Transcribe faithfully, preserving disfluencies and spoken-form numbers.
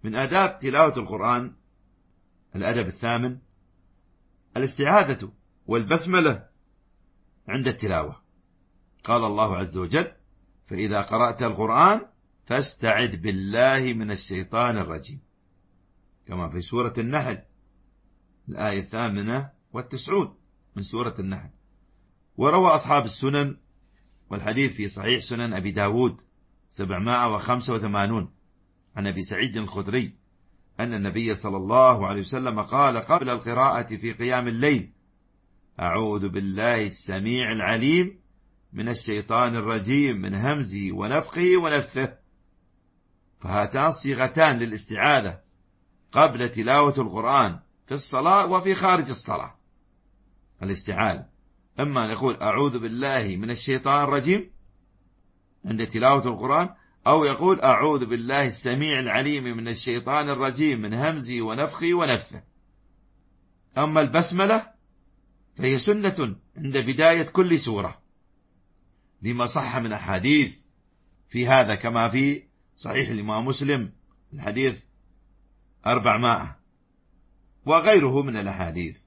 من آداب تلاوة القرآن الأدب الثامن الاستعاذة والبسملة عند التلاوة. قال الله عز وجل: فإذا قرأت القرآن فاستعذ بالله من الشيطان الرجيم، كما في سورة النحل الآية الثامنة والتسعون من سورة النحل. وروى أصحاب السنن والحديث في صحيح سنن أبي داود سبعمائة وخمسة وثمانين عن أبي سعيد الخدري أن النبي صلى الله عليه وسلم قال قبل القراءة في قيام الليل: أعوذ بالله السميع العليم من الشيطان الرجيم من همزه ونفخه ونفثه. فهاتان صيغتان للاستعاذة قبل تلاوة القرآن في الصلاة وفي خارج الصلاة. الاستعاذة أما نقول أعوذ بالله من الشيطان الرجيم عند تلاوة القرآن، أو يقول أعوذ بالله السميع العليم من الشيطان الرجيم من همزه ونفخه ونفثه. أما البسملة فهي سنة عند بداية كل سورة، لما صح من أحاديث في هذا، كما في صحيح الإمام مسلم الحديث أربعمائة وغيره من الأحاديث.